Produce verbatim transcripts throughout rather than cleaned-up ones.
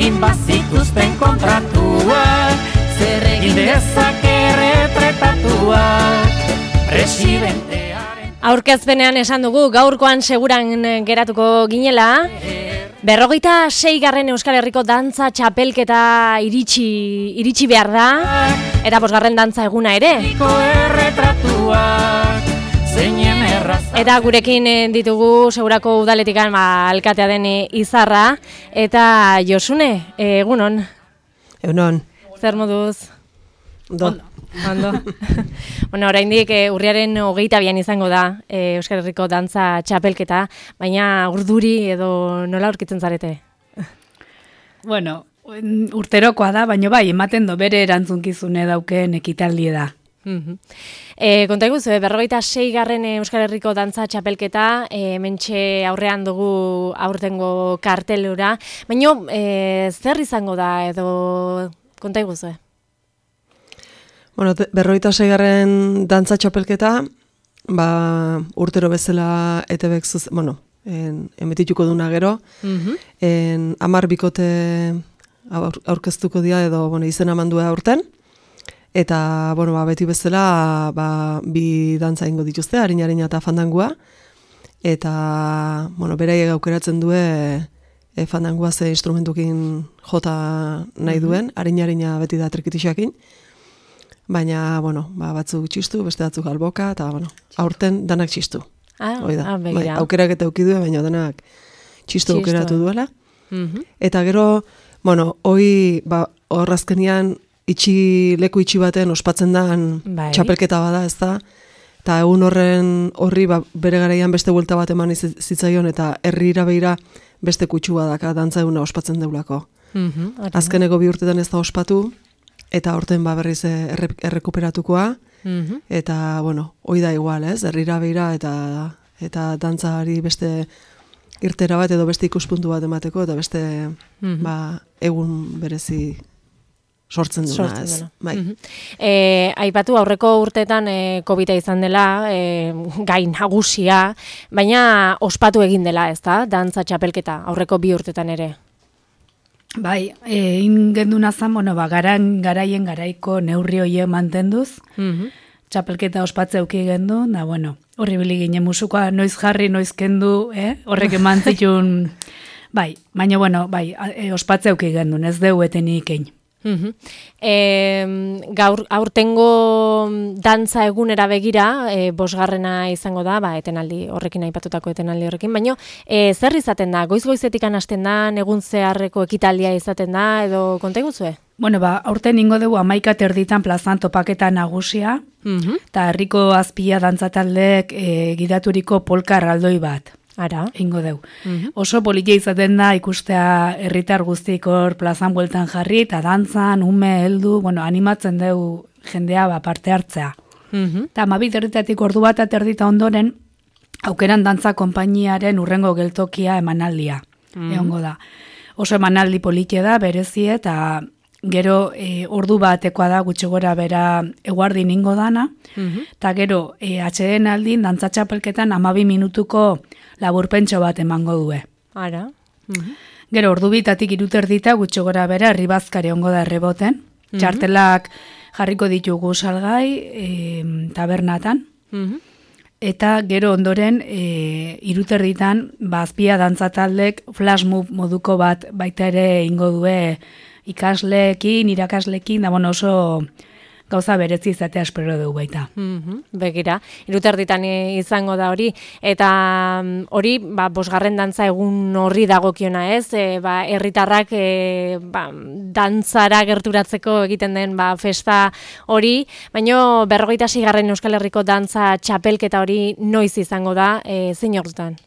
egin bazituzten kontratuak, zer egin dezake erretretatuak, presidentearen... Aurkezpenean esan dugu, gaurkoan seguran geratuko ginela, berrogeita seigarren Euskal Herriko dantza txapelketa iritsi, iritsi behar da, eta bosgarren dantza eguna ere. Eta gurekin ditugu segurako udaletikan ba, alkatea den Izarra, eta Josune, egunon. Egunon. Zer moduz? Do. Ondo. Bueno, oraindik e, urriaren hogeita bian izango da e, Euskal Herriko dantza txapelketa, baina urduri edo nola aurkitzen zarete? Bueno, urterokoa da, baina bai, ematen do bere erantzunkizune dauken ekitaldi da. Uh-huh. E, konta iguzu, berrogeita seigarren Euskal Herriko dantza txapelketa, e, mentxe aurrean dugu aurtengo kartelura, baina e, zer izango da edo konta iguzu? Bueno, berrogeita seigarren dantza txapelketa, ba, urtero bezala E T Bek zuz, bueno, en, emitituko duna gero, uh-huh. en, amar bikote aur, aurkeztuko dira edo bueno, izena mandua aurten, eta bueno, ba, beti bezala ba, bi dantza ingo dituzte, harina-harina eta fandangua, eta bueno, beraiek aukeratzen due e, fandangua ze instrumentukin jota nahi duen, uh-huh. harina-harina beti da trikitixakin, baina, bueno, ba, batzuk txistu, beste batzuk alboka, eta, bueno, aurten danak txistu. Ah, ah bai, aukerak eta aukidue, baina danak txistu aukeratu duela. Uh-huh. Eta gero, bueno, hoi, ba, horrazkenian, itxi, leku itxi baten ospatzen dan bai. Txapelketa bada, ez da? Eta egun horren horri, ba, bere garaian beste buelta bat eman zitzaion, eta herrira beira beste kutsua daka, dantza eguna ospatzen deulako. Uh-huh, Azkeneko bi urtetan ez da ospatu, eta horten ba berriz erre, errekuperatukoa, uh-huh. eta, bueno, hoi da igual, ez? Herrira beira eta eta dantzari beste irtera bat edo beste ikuspuntu bat emateko, eta beste uh-huh. ba, egun berezi sortzen duna, sortzen ez? Duna. Bai. Uh-huh. E, aipatu aurreko urtetan e, Covida izan dela, e, gai nagusia, baina ospatu egin dela, ez da? Dantza txapelketa, aurreko bi urtetan ere. Bai, egin genduna zan, bueno, ba, garan, garaien garaiko neurri hoie mantenduz, uh-huh. txapelketa ospatze auki gendu, da, bueno, horri bili ginen musukoa, noiz jarri, noiz kendu, eh? Horrek eman zitun, bai, baina, bueno, bai, e, ospatze auki gendu, ez deu etenik egin. Uh-huh. E, gaur, aurtengo dantza egunera begira, e, bosgarrena izango da, ba, etenaldi horrekin aipatutako etenaldi horrekin, baina e, zer izaten da? Goiz-goizetik hasten da, egun zeharreko ekitaldia izaten da, edo konta iguzue? Bueno, ba, aurten ingo dugu amaika terditan plazan topaketa nagusia, eta uh-huh. herriko azpia dantzataldeek e, gidaturiko polka erraldoi bat. Ara. Ingo deu. Uh-huh. Oso politia izaten da ikustea herritar guztik hor plazan bueltan jarri, eta dantzan, ume, heldu, bueno, animatzen deu jendea ba, parte hartzea. Uh-huh. Eta amabit erritatik ordu bat aterdita ondoren, aukeran dantza konpainiaren urrengo geltokia emanaldia. Uh-huh. Egongo da. Oso emanaldi politia da, berezie, eta gero e, ordu batekoa da gutxi gora bera eguardin ingo dana, eta uh-huh. gero e, atxeden aldin dantza txapelketan amabi minutuko laburpentxo bat emango due. Ara. Uh-huh. Gero ordu bitatik iruterdita gutxi gora bera herribazkari ongo da erreboten. Uh-huh. Txartelak jarriko ditugu salgai e, tabernatan. Uh-huh. Eta gero ondoren e, iruterditan ba, azpia dantzataldek flash mob moduko bat baita ere ingo due ikasleekin, irakasleekin, da bueno, oso gauza berezi izatea espero dugu baita. Mm-hmm. Begira, iruterditan izango da hori, eta hori, ba, bosgarren dantza egun horri dagokiona ez, e, ba, herritarrak e, ba, dantzara gerturatzeko egiten den ba, festa hori, baina berrogeita seigarren Euskal Herriko dantza txapelketa hori noiz izango da, e, zein ordutan?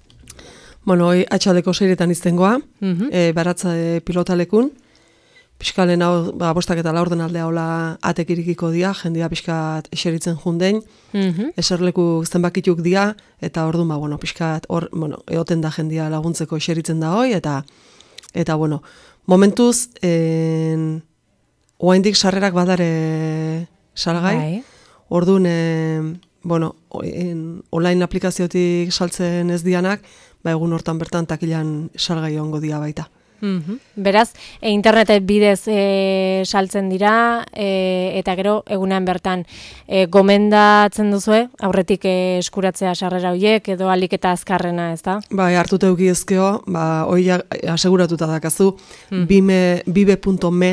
Bueno, hoi atxaldeko seiretan iztengoa, mm-hmm. e, baratza e, pilotalekun, Piskalen hau, ba, bostak eta laurden aldea hola atek irikiko dia, jendia piskat eseritzen jundein, mm-hmm. eserleku zenbakituk dia, eta orduan, ba, bueno, piskat, or, bueno, eoten da jendia laguntzeko eseritzen da hoi, eta, eta, bueno, momentuz, en, oaindik sarrerak badare salgai, bai. Orduan, en, bueno, en, online aplikaziotik saltzen ez dianak, ba, egun hortan bertan takilan salgai ongo dia baita. Mm-hmm. Beraz, e, internet bidez e, saltzen dira, e, eta gero egunean bertan e, gomendatzen duzue, aurretik e, eskuratzea sarrera horiek, edo alik eta azkarrena, ez da? Bai, hartuta eukiezkeo, ba, hoi aseguratuta dakazu, mm. bime, bibe punto me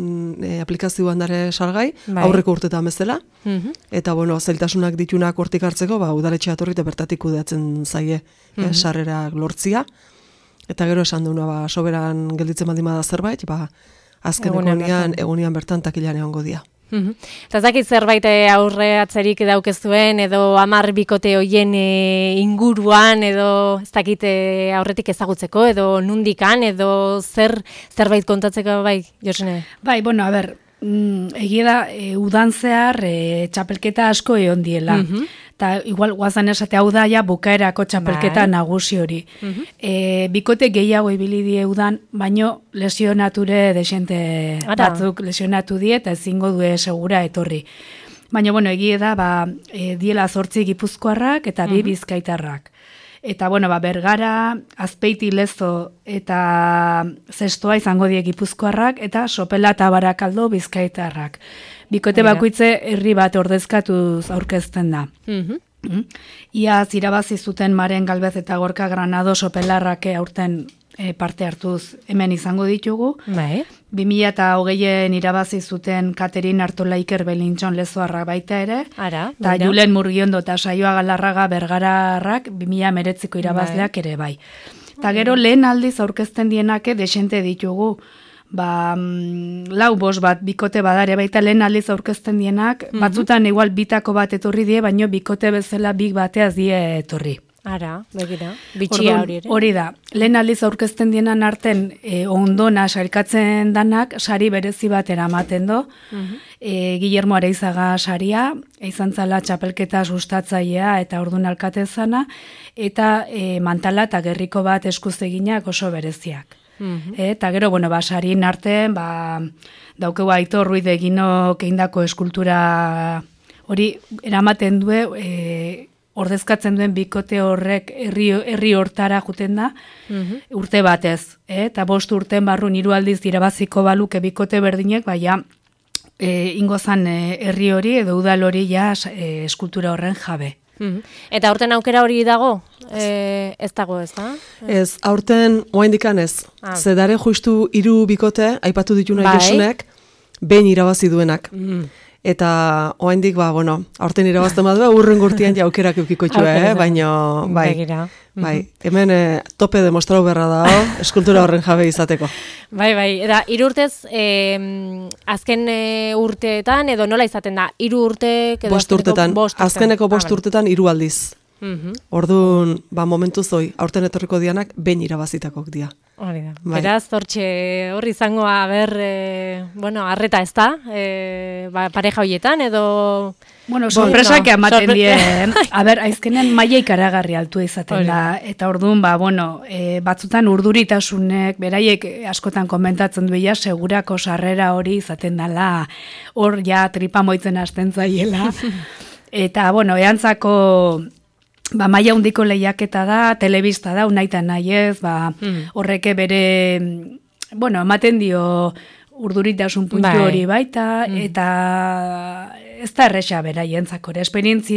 e, aplikazioan dare salgai, bai. Aurreko urtetan bezala, mm-hmm. eta bueno, zailtasunak ditunak hortik hartzeko, ba, udaletxea torri eta bertatik kudeatzen zaie, mm-hmm. e, sarrerak lortzia. Eta gero esan duena, ba, soberan gelditzen baldin bada zerbait, ba, azken egunian, egunian bertan takilan egongo dia. Mm-hmm. Eta ez dakit zerbait aurreatzerik daukezuen, edo hamar bikote hoien e, inguruan, edo ez dakit aurretik ezagutzeko, edo nundikan, edo zer zerbait kontatzeko bai, Josune? Bai, bueno, a ber, mm, egia da, e, udan zehar e, txapelketa asko egon diela. Mm-hmm. Eta igual guazan esate hau da ja bukaerako txapelketa bai. Nagusi hori. Uh-huh. E, bikote gehiago ibili die udan, baino lesionature desente batzuk lesionatu die eta ezingo due segura etorri. Baina, bueno, egie da, ba, e, diela zortzi gipuzkoarrak eta bi uh-huh. bizkaitarrak. Eta, bueno, ba, Bergara, Azpeiti, Lezo eta Zestoa izango die gipuzkoarrak eta Sopela eta Barakaldo bizkaitarrak. Bikote bakoitze herri bat ordezkatuz aurkezten da. Mm-hmm. Mm-hmm. Iaz irabazi zuten Maren Galbez eta Gorka Granado Sopelarrak aurten e, parte hartuz hemen izango ditugu. Bai. bi mila hogeian irabazi zuten Katerin Artola Iker Belintxon Lezoarrak baita ere. Ara, eta Julen Murgiondo eta Saioa Galarraga Bergararrak bi mila hemeretziko irabazleak ere bai. Eta gero lehen aldiz aurkezten dienake desente ditugu. Ba, lau bos bat bikote badare baita lehen aldiz aurkezten dienak, mm-hmm. batzutan igual bitako bat etorri die, baino bikote bezala bik bateaz die etorri. Ara, begira, bitxia hori ere. Hori da, lehen aldiz aurkezten dienan arten e, ondona sailkatzen danak, sari berezi bat eramaten do, mm-hmm. e, Guillermo Areizaga saria, izan zala txapelketa sustatzailea eta ordun alkate zana, eta e, mantala eta gerriko bat eskuz eginak oso bereziak. Mm-hmm. E, eta gero, bueno, basarin artean, ba, daukeu Aitor Ruiz Eginok egindako eskultura hori eramaten du, e, ordezkatzen duen bikote horrek herri, herri hortara juten da, mm-hmm. urte batez. E, eta bost urten barrun hiru aldiz irabaziko baluke bikote berdinek, baina e, ingozan e, herri hori edo udal hori ja e, eskultura horren jabe. Mm-hmm. Eta aurten aukera hori dago? E, ez dago, ez da? Ez, aurten oaindikan ez. Ah. Zedare justu hiru bikote, aipatu dituna bai. Josunek, behin irabazi duenak. Mm. Eta oaindik, ba, bueno, aurten irabazten badua, urren gurtian jaukerak eukiko txue, eh? Baina, bai, Begira. bai, hemen eh, tope demostrau berra da, eskultura horren jabe izateko. Bai, bai, eta hiru urtez, eh, azken e, urteetan, edo nola izaten da, hiru urte... Bost urtetan, bost urtetan. Azkeneko bost ah, urtetan hiru aldiz. Mm-hmm. Orduan, ba, momentu zoi, aurten etorriko dianak, behin irabazitakok dia. Hori da. Bai. Beraz, hortxe, hori izangoa, ber, e, bueno, arreta ez da, e, ba, pareja horietan, edo... Bueno, sorpresak no, ematen sorpre... dien. A ber, aizkenen maila ikaragarri altu izaten da. Eta orduan, ba, bueno, e, batzutan urduritasunek, beraiek askotan komentatzen duia, segurako sarrera hori izaten dela, hor ja tripa moitzen hasten zaiela. Eta, bueno, eantzako... Ba, maila hundiko lehiaketa da, telebista da, unaita nahi ez, ba, mm. horreke bere, bueno, ematen dio urduritasun puntu bai. Hori baita, mm. eta ez da erresa bera jentzako, esperientzi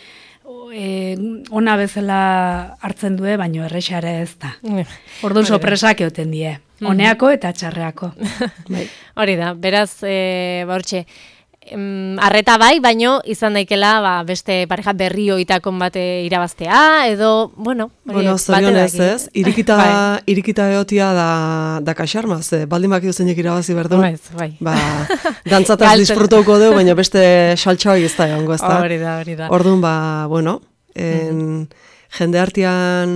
e, ona bezala hartzen due, baino erresare ez da. Orduan sorpresak egoten die, oneako eta txarreako. Bai. Hori da, beraz, e, ba, hortxe, Em, arreta bai, baino izan daikela ba, beste pareja berri hoitakon bate irabaztea, edo, bueno... Bueno, zorionez ez, irikita, bai. irikita egotia da, da kaxarmaz, eh? Baldin bakio zeinek irabazi berdun. Bai, bai. Ba, dantzataz disfrutauko du, baina beste saltxoa ez da egongo, ez da. Hori da, hori da. Orduan, ba, bueno, en, mm-hmm. jende artean...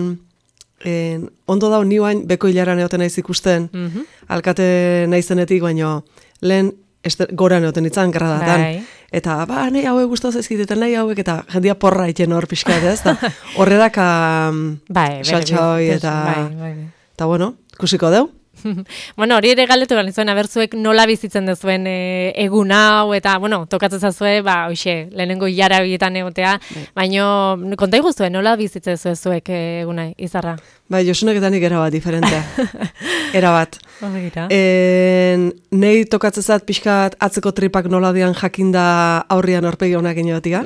En, ondo dau nioain beko hilaran egoten naiz ikusten, mm-hmm. alkate naizenetik, baino lehen Este, gora neoten itzan, gradatan. Bai. Eta, ba, nahi hauek guztau zaizkitetan, nahi hauek, eta jendia porra iten hor pixkat, ez? Horre daka bai, saltxoi, eta... Bai, bai. Eta, bueno, kusiko deu. Bueno, hori ere galdetu behar nizuen, abertzuek nola bizitzen dezuen e, egun hau, eta, bueno, tokatzen zazue, ba, hoxe, lehenengo hilara bietan egotea, baina, konta iguztuen, nola bizitzen zuen zuek eguna, Izarra? Bai, Josunek eta nik erabat diferentea. Erabat. E, nei tokatzen zat pixkat atzeko tripak nola dian jakinda aurrian aurpegi honak inoatia.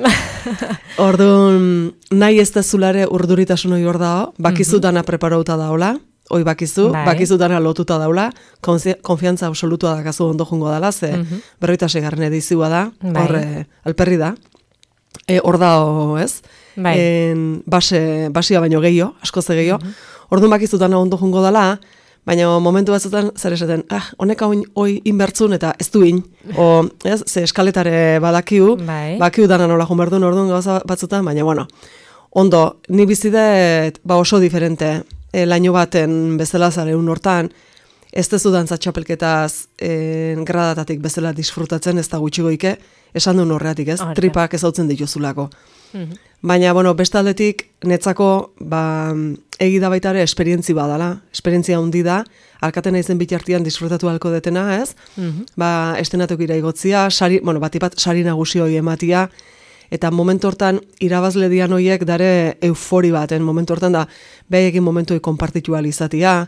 Orduan, nahi ez da zulare urduritasun hori hor dao, bakizu dana preparauta daola, hoi bakizu, bai. Bakizu dana lotuta daula, konfiantza absolutua dakazu ondo jungo dala, ze mm -hmm. berroita segarren edizioa da, bai. Horre, alperri da, e, hor da, ez? Bai. En, base, basia baino gehiago, asko ze gehiago, mm -hmm. Orduan bakizu dana ondo jungo dala, baina momentu batzutan, zer esaten, ah, honek hoi inbertzun eta ez duin, o, ez, ze eskaletare badakiu, bai. Bakiu dana nola jun berdun orduan gauza batzutan, baina, bueno, ondo, ni bizidet, ba oso diferente, E, laino baten bezala zareun hortan, ez tezu dantza txapelketaz e, gradatatik bezala disfrutatzen, ez da gutxigoike, esan duen horreatik, ez? Arra. Tripak ezautzen dituzulako. Mm-hmm. Baina, bueno, beste aldetik, netzako, ba, egida baita ere, esperientzi badala, esperientzia handi da, alkaten aizen bitartian disfrutatu halko detena, ez? Mm-hmm. Ba, estenatukira igotzia, sari, bueno, batipat, sari nagusi hori ematia, eta momentu hortan, irabazle dian horiek dare eufori baten, momentu hortan da, behaiekin momentu hori konpartitu izatia,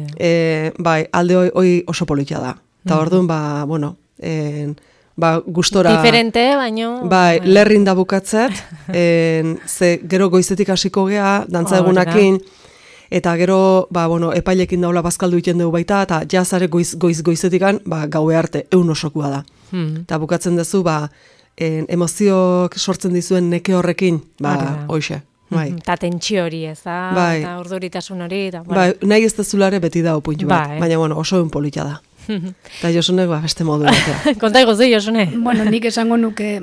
e, bai, alde hori, hori oso politia da. Eta mm. orduan, ba, bueno, en, ba, gustora... Diferente, baino... Bai, lerrin da bukatzet, en, ze gero goizetik hasiko gea, dantza egunakin, eta gero, ba, bueno, epailekin daula bazkaldu iten dugu baita, eta jazare goiz, goiz goizetikan, ba, gaue arte, eun osokua da. Eta mm. bukatzen duzu, ba, En, emozioak sortzen dizuen neke horrekin, ba, hoxe, bai. Eta tentsio hori, ez da, bai. Eta urduritasun hori, eta, bueno. Bai, nahi ez dezulare beti da opuntu bat, bai. Baina, bueno, oso eun politia da. Eta Josunek, ba, beste modu batea. Konta iguzu, Josune? Bueno, nik esango nuke,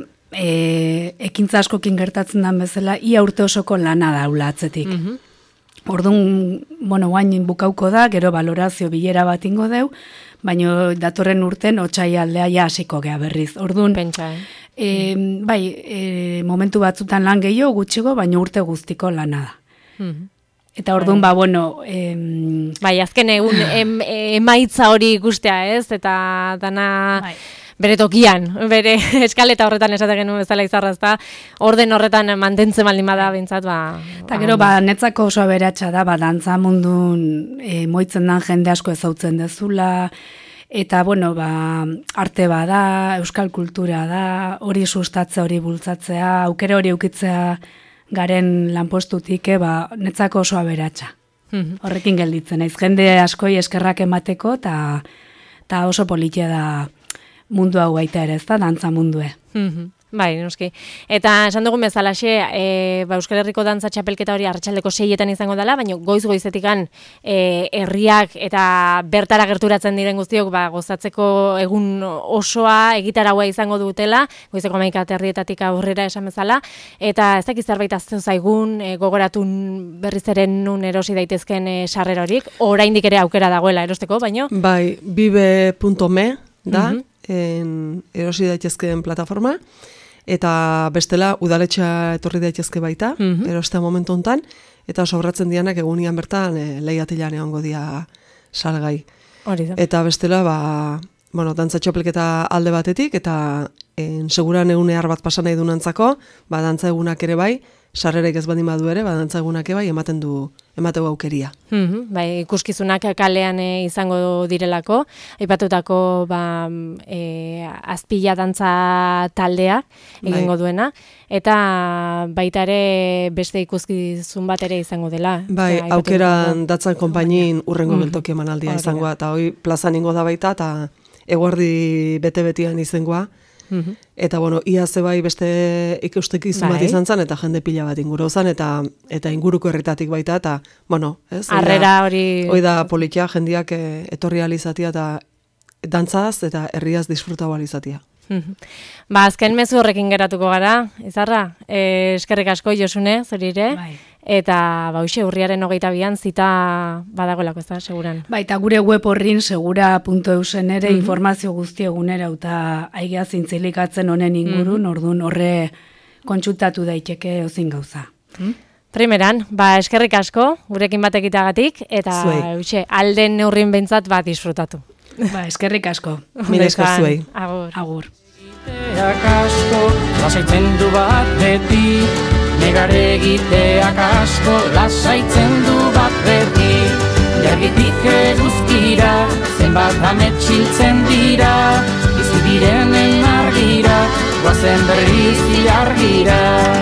e, ekintza askokin gertatzen den bezala, ia urte osoko lana daula atzetik. Mm -hmm. Orduan, bueno, guain bukauko da, gero valorazio bilera bat ingo deu, baina datorren urten otsailaldea ja hasiko gea berriz. Orduan, pentsa, eh? E, bai, e, momentu batzutan lan gehiago gutxigo, baina urte guztiko lana da. Mm. Eta orduan, bai. Ba, bueno... Em, bai, azken egun em, emaitza hori ikustea, ez? Eta dana... Bai. Bere tokian, bere eskaleta horretan esaten genuen bezala Izarra, ezta, orden horretan mantentzen baldin bada bintzat, ba... Eta gero, ba, netzako oso aberatsa da, ba, dantza mundun e, moitzen dan jende asko ezautzen dezula, eta, bueno, ba, arte bada, euskal kultura da, hori sustatzea, hori bultzatzea, aukera hori eukitzea garen lanpostutik, e, ba, netzako oso aberatsa. Mm-hmm. Horrekin gelditzen, naiz jende askoi eskerrak emateko, eta oso politia da mundu hau baita ere, ez da, dantza mundue. Mm-hmm. Bai, noski. Eta esan dugun bezalaxe, e, ba, Euskal Herriko dantza txapelketa hori arratsaldeko seietan izango dela, baina goiz-goizetikan e, herriak eta bertara gerturatzen diren guztiok ba, gozatzeko egun osoa egitaraua izango dutela, goizeko hamaika herrietatik aurrera esan bezala, eta ez dakiz zerbait azten zaigun, e, gogoratun berriz ere nun erosi daitezken e, sarrera horik, oraindik ere aukera dagoela erosteko, baino? Bai, bibe punto me da, mm-hmm. en, erosi daitezkeen plataforma, eta bestela udaletxea etorri daitezke baita, mm-hmm. erostea momentu hontan, eta sobratzen dianak egunian bertan e, lehiatilan egongo dia salgai. Hori da. Eta bestela, ba, bueno, dantza txapelketa alde batetik, eta en, seguran egunear bat pasan nahi dunantzako, ba, dantza egunak ere bai, sarrerek ez baldin badu ere, ba, dantza egunak ere bai, ematen du, emateu aukeria. Mm-hmm. Bai, ikuskizunak kalean e, izango direlako, aipatutako ba, e, azpila dantza taldea egingo bai. Duena, eta baita ere beste ikuskizun bat ere izango dela. Bai, Zera, aukeran datzan konpainin urrengo mm-hmm. geltoki emanaldia izangoa, eta hoi plazan ingo da baita, eta eguerdi bete-betian izangoa. Mm-hmm. Eta, bueno, ia zebai beste ikustekizun bat izan zen, eta jende pila bat inguru zen, eta, eta inguruko herritatik baita, eta, bueno, ez? Arrera hori... Hoi da politia, jendiak e, etorri alizatia, eta dantzaz, eta herriaz disfrutau alizatia. Mm-hmm. Ba, azken mezu horrekin geratuko gara, Izarra, e, eskerrik asko Josune, zorire, bai. Eta, ba, hoxe, urriaren hogeita bian zita badagoelako, ez da, seguran. Ba, eta gure web horrin segura puntu eusen ere mm-hmm. informazio guzti egunera, eta aigea zintzilikatzen honen ingurun, mm-hmm. orduan horre kontsultatu daiteke ozin gauza. Hmm? Primeran, ba, eskerrik asko, gurekin bat egiteagatik, eta uxe, alden neurrin behintzat bat disfrutatu. Ba, eskerrik asko. Mila esker zuei. Agur. Agur. Egiteak asko, lasaitzen du bat beti, negare egiteak asko, lasaitzen du bat beti. Jargitik eguzkira, zenbat ametxiltzen dira, bizi direnen argira, guazen berriz argira.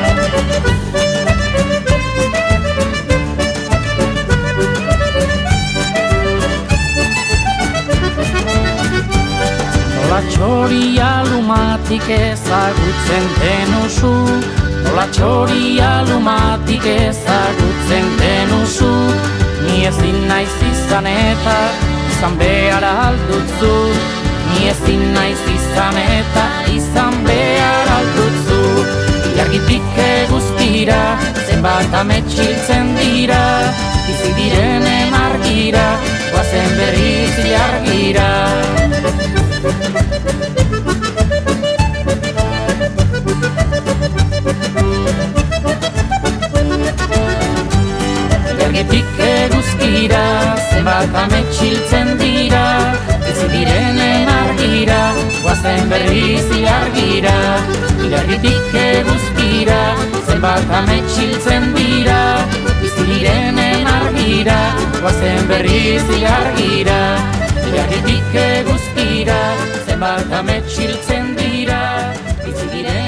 Nola txoria lumatik ezagutzen denuzu, nola txoria lumatik ezagutzen denuzu, ni ezin naiz izan eta izan behar aldutzu, ni ezin naiz izan eta izan behar aldutzu. Ilargitik eguzkira, zenbat ametxiltzen dira, bizi direnen argira, guazen berriz argira. Ilargitik eguzkira, zenbat ametxiltzen dira, bizi direnen argira, guazen berriz argira. Ilargitik eguzkira, zenbat ametxiltzen dira, bizi direnen argira, guazen berriz argira. Ilargitik eguzkira, zenbat ametxiltzen dira, bizi direnen